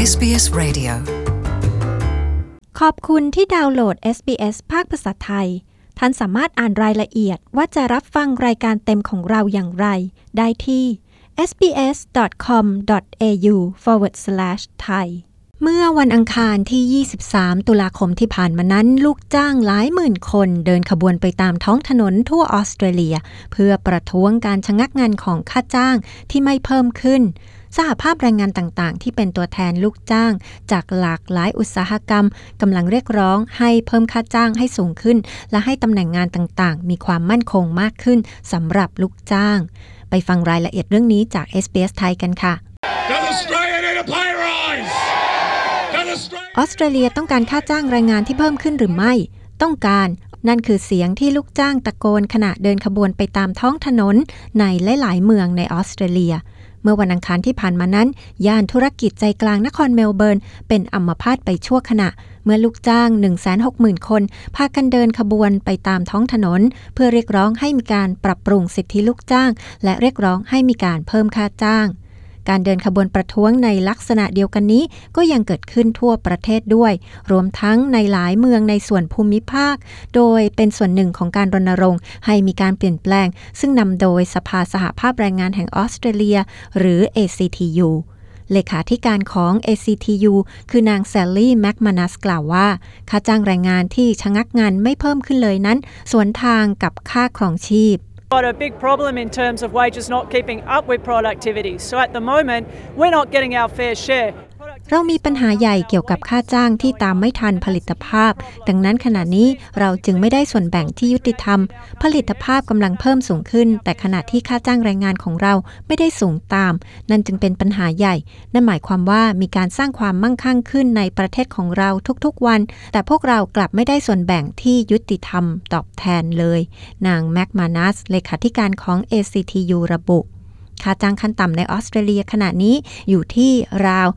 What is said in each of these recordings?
SBS Radio ขอบคุณที่ดาวน์โหลด SBS ภาคภาษาไทยท่านสามารถอ่านรายละเอียดว่าจะรับฟังรายการเต็มของเราอย่างไรได้ที่ sbs.com.au/thai เมื่อวันอังคารที่ 23 ตุลาคมที่ผ่านมานั้นลูกจ้างหลายหมื่นคนเดินขบวนไปตามท้องถนนทั่วออสเตรเลียเพื่อประท้วงการชะงักงานของค่าจ้างที่ไม่เพิ่มขึ้นสหภาพแรงงานต่างๆที่เป็นตัวแทนลูกจ้างจากหลากหลายอุตสาหกรรมกำลังเรียกร้องให้เพิ่มค่าจ้างให้สูงขึ้นและให้ตำแหน่งงานต่างๆมีความมั่นคงมากขึ้นสำหรับลูกจ้างไปฟังรายละเอียดเรื่องนี้จาก SBS ไทยกันค่ะออสเตรเลียต้องการค่าจ้างแรงงานที่เพิ่มขึ้นหรือไม่ต้องการนั่นคือเสียงที่ลูกจ้างตะโกนขณะเดินขบวนไปตามท้องถนนในหลายๆเมืองในออสเตรเลียเมื่อวันอังคารที่ผ่านมานั้นย่านธุรกิจใจกลางนครเมลเบิร์นเป็นอัมพาตไปชั่วขณะเมื่อลูกจ้าง 160,000 คนพากันเดินขบวนไปตามท้องถนนเพื่อเรียกร้องให้มีการปรับปรุงสิทธิลูกจ้างและเรียกร้องให้มีการเพิ่มค่าจ้างการเดินขบวนประท้วงในลักษณะเดียวกันนี้ก็ยังเกิดขึ้นทั่วประเทศด้วยรวมทั้งในหลายเมืองในส่วนภูมิภาคโดยเป็นส่วนหนึ่งของการรณรงค์ให้มีการเปลี่ยนแปลงซึ่งนำโดยสภาสหภาพแรงงานแห่งออสเตรเลียหรือ ACTU เลขาธิการของ ACTU คือนางแซลลี่แม็กมานัสกล่าวว่าค่าจ้างแรงงานที่ชะงักงานไม่เพิ่มขึ้นเลยนั้นสวนทางกับค่าครองชีพ got a big problem in terms of wages not keeping up with productivity. So at the moment, we're not getting our fair share. เรามีปัญหาใหญ่เกี่ยวกับค่าจ้างที่ตามไม่ทันผลิตภาพดังนั้นขณะนี้เราจึงไม่ได้ส่วนแบ่งที่ยุติธรรมผลิตภาพกำลังเพิ่มสูงขึ้นแต่ขณะที่ค่าจ้างแรงงานของเราไม่ได้สูงตามนั่นจึงเป็นปัญหาใหญ่นั่นหมายความว่ามีการสร้างความมั่งคั่งขึ้นในประเทศของเราทุกๆวันแต่พวกเรากลับไม่ได้ส่วนแบ่งที่ยุติธรรมตอบแทนเลยนางแม็กมานัสเลขาธิการของ ACTU ระบุค่าจ้างขั้นต่ำในออสเตรเลียขณะนี้อยู่ที่ราว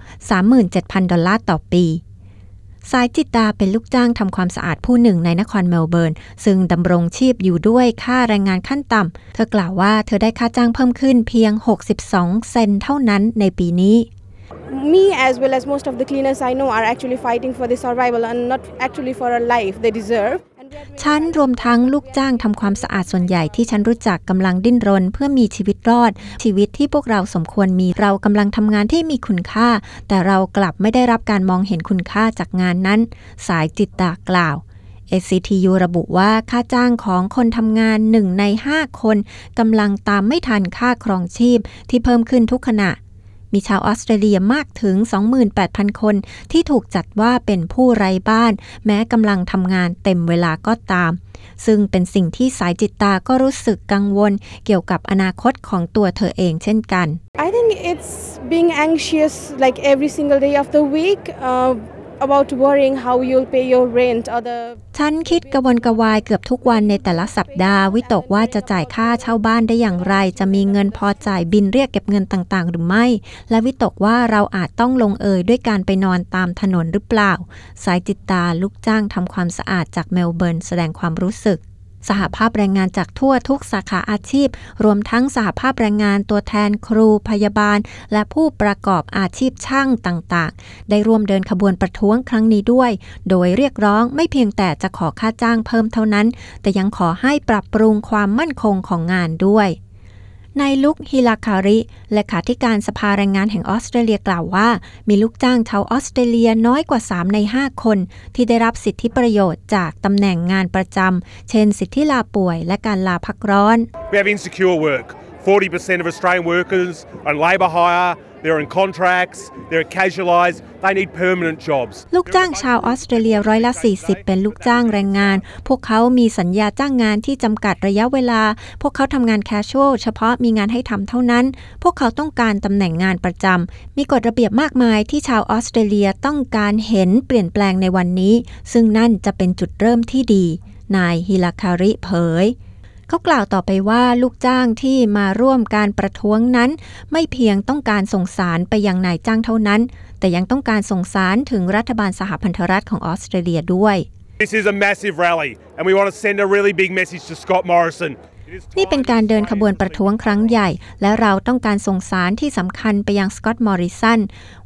$37,000 ต่อปีสายจิตตาเป็นลูกจ้างทำความสะอาดผู้หนึ่งในนครเมลเบิร์นซึ่งดำรงชีพอยู่ด้วยค่าแรงงานขั้นต่ำเธอกล่าวว่าเธอได้ค่าจ้างเพิ่มขึ้นเพียง62 เซนต์เท่านั้นในปีนี้ Me as well as most of the cleaners I know are actually fighting for their survival and not actually for a life they deserve ฉันรวมทั้งลูกจ้างทำความสะอาดส่วนใหญ่ที่ฉันรู้จักกำลังดิ้นรนเพื่อมีชีวิตรอดชีวิตที่พวกเราสมควรมีเรากำลังทำงานที่มีคุณค่าแต่เรากลับไม่ได้รับการมองเห็นคุณค่าจากงานนั้นสายจิตตากล่าว ACTU ระบุว่าค่าจ้างของคนทำงาน1 ใน 5 คนกำลังตามไม่ทันค่าครองชีพที่เพิ่มขึ้นทุกขณะมีชาวออสเตรเลียมากถึง 28,000 คนที่ถูกจัดว่าเป็นผู้ไร้บ้านแม้กำลังทำงานเต็มเวลาก็ตามซึ่งเป็นสิ่งที่สายจิตตาก็รู้สึกกังวลเกี่ยวกับอนาคตของตัวเธอเองเช่นกัน I think it's being anxious like every single day of the week about worrying how you'll pay your rent or the ฉันคิดกระวนกระวายเกือบทุกวันในแต่ละสัปดาห์วิตกว่าจะจ่ายค่าเช่าบ้านได้อย่างไรจะมีเงินพอจ่ายบิลเรียกเก็บเงินต่างๆหรือไม่และวิตกว่าเราอาจต้องลงเอยด้วยการไปนอนตามถนนหรือเปล่าสายจิตตาลูกจ้างทำความสะอาดจากเมลเบิร์นแสดงความรู้สึกสหภาพแรงงานจากทั่วทุกสาขาอาชีพรวมทั้งสหภาพแรงงานตัวแทนครูพยาบาลและผู้ประกอบอาชีพช่างต่างๆได้ร่วมเดินขบวนประท้วงครั้งนี้ด้วยโดยเรียกร้องไม่เพียงแต่จะขอค่าจ้างเพิ่มเท่านั้นแต่ยังขอให้ปรับปรุงความมั่นคงของงานด้วยนายลุคฮิลาคาริเลขาธิการสภาแรงงานแห่งออสเตรเลียกล่าวว่ามีลูกจ้างชาวออสเตรเลียน้อยกว่า3 ใน 5 คนที่ได้รับสิทธิประโยชน์จากตำแหน่งงานประจำเช่นสิทธิลาป่วยและการลาพักร้อน We have insecure work. 40% of Australian workers are on labour hire. They're in contracts, they're casualised, they need permanent jobs. ลูกจ้างชาวออสเตรเลีย40%เป็นลูกจ้างแรงงานพวกเขามีสัญญาจ้างงานที่จำกัดระยะเวลาพวกเขาทำงาน casual เฉพาะมีงานให้ทำเท่านั้นพวกเขาต้องการตำแหน่งงานประจำมีกฎระเบียบมากมายที่ชาวออสเตรเลียต้องการเห็นเปลี่ยนแปลงในวันนี้ซึ่งนั่นจะเป็นจุดเริ่มที่ดีนายฮิลาคาริเผยเขากล่าวต่อไปว่าลูกจ้างที่มาร่วมการประท้วงนั้นไม่เพียงต้องการส่งสารไปยังนายจ้างเท่านั้นแต่ยังต้องการส่งสารถึงรัฐบาลสหพันธรัฐของออสเตรเลียด้วย This is a massive rally and we want to send a really big message to Scott Morrison. นี่เป็นการเดินขบวนประท้วงครั้งใหญ่และเราต้องการส่งสารที่สำคัญไปยังสกอตต์มอริสัน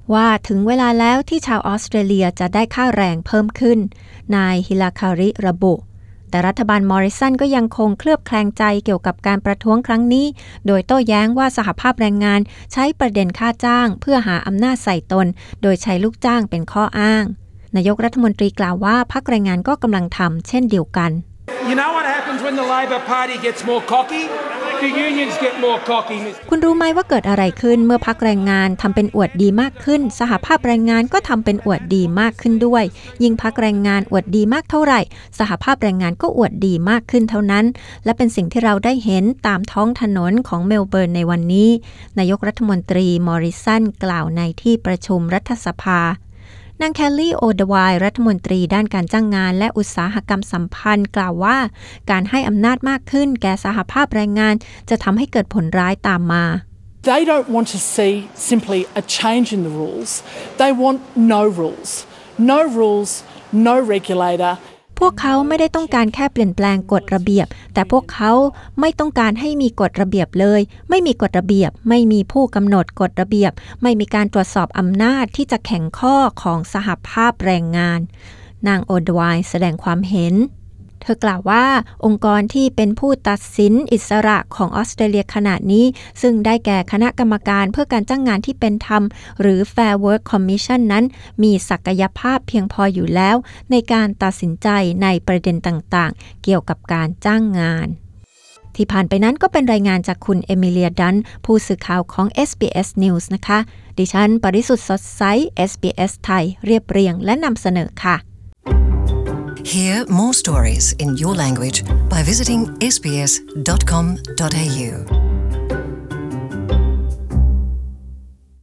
ว่าถึงเวลาแล้วที่ชาวออสเตรเลียจะได้ค่าแรงเพิ่มขึ้นนายฮิลาคาริระบุแต่รัฐบาลมอริสันก็ยังคงเคลือบแคลงใจเกี่ยวกับการประท้วงครั้งนี้โดยโต้แย้งว่าสหภาพแรงงานใช้ประเด็นค่าจ้างเพื่อหาอำนาจใส่ตนโดยใช้ลูกจ้างเป็นข้ออ้างนายกรัฐมนตรีกล่าวว่าพรรคแรงงานก็กำลังทำเช่นเดียวกัน You know what happens when the Labor Party gets more cocky? The unions get more cocky. คุณรู้ไหมว่าเกิดอะไรขึ้นเมื่อพรรคแรงงานทำเป็นอวดดีมากขึ้นสหภาพแรงงานก็ทำเป็นอวดดีมากขึ้นด้วยยิ่งพรรคแรงงานอวดดีมากเท่าไหร่สหภาพแรงงานก็อวดดีมากขึ้นเท่านั้นและเป็นสิ่งที่เราได้เห็นตามท้องถนนของเมลเบิร์นในวันนี้นายกรัฐมนตรีมอริสันกล่าวในที่ประชุมรัฐสภานางแคลลี่โอเดวายรัฐมนตรีด้านการจ้างงานและอุตสาหกรรมสัมพันธ์กล่าวว่าการให้อำนาจมากขึ้นแก่สหภาพแรงงานจะทำให้เกิดผลร้ายตามมา They don't want to see simply a change in the rules. They want no rules. No rules, no regulator. พวกเขาไม่ได้ต้องการแค่เปลี่ยนแปลงกฎระเบียบแต่พวกเขาไม่ต้องการให้มีกฎระเบียบเลยไม่มีกฎระเบียบไม่มีผู้กำหนดกฎระเบียบไม่มีการตรวจสอบอำนาจที่จะแข่งข้อของสหภาพแรงงานนางโอดวายแสดงความเห็นเธอกล่าวว่าองค์กรที่เป็นผู้ตัดสินอิสระของออสเตรเลียขณะนี้ซึ่งได้แก่คณะกรรมการเพื่อการจ้างงานที่เป็นธรรมหรือ Fair Work Commission นั้นมีศักยภาพเพียงพออยู่แล้วในการตัดสินใจในประเด็นต่างๆเกี่ยวกับการจ้างงานที่ผ่านไปนั้นก็เป็นรายงานจากคุณเอมิเลียดันผู้สื่อข่าวของ SBS News นะคะดิฉันปริสุทธิ์สดใส SBS ไทยเรียบเรียงและนำเสนอค่ะ Hear more stories in your language by visiting sbs.com.au.